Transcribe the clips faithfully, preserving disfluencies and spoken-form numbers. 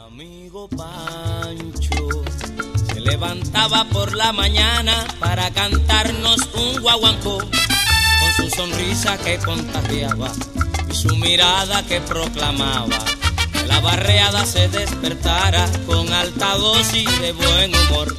amigo Pancho se levantaba por la mañana para cantarnos un guaguancó, con su sonrisa que contagiaba y su mirada que proclamaba que la barriada se despertara con alta dosis de buen humor.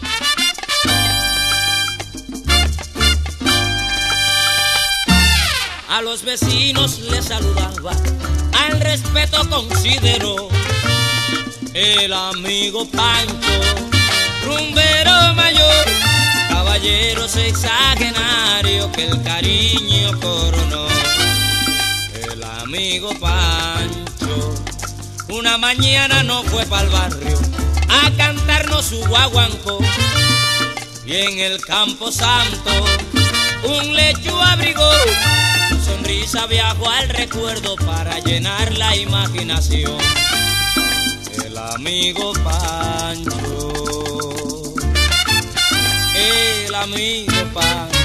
A los vecinos les saludaba, al respeto consideró el amigo Pancho, rumbero mayor, caballero sexagenario que el cariño coronó. El amigo Pancho una mañana no fue pa'l barrio a cantarnos su guaguancó, y en el Campo Santo un lecho abrigó. Su sonrisa viajó al recuerdo para llenar la imaginación. El amigo Pancho, el amigo Pancho.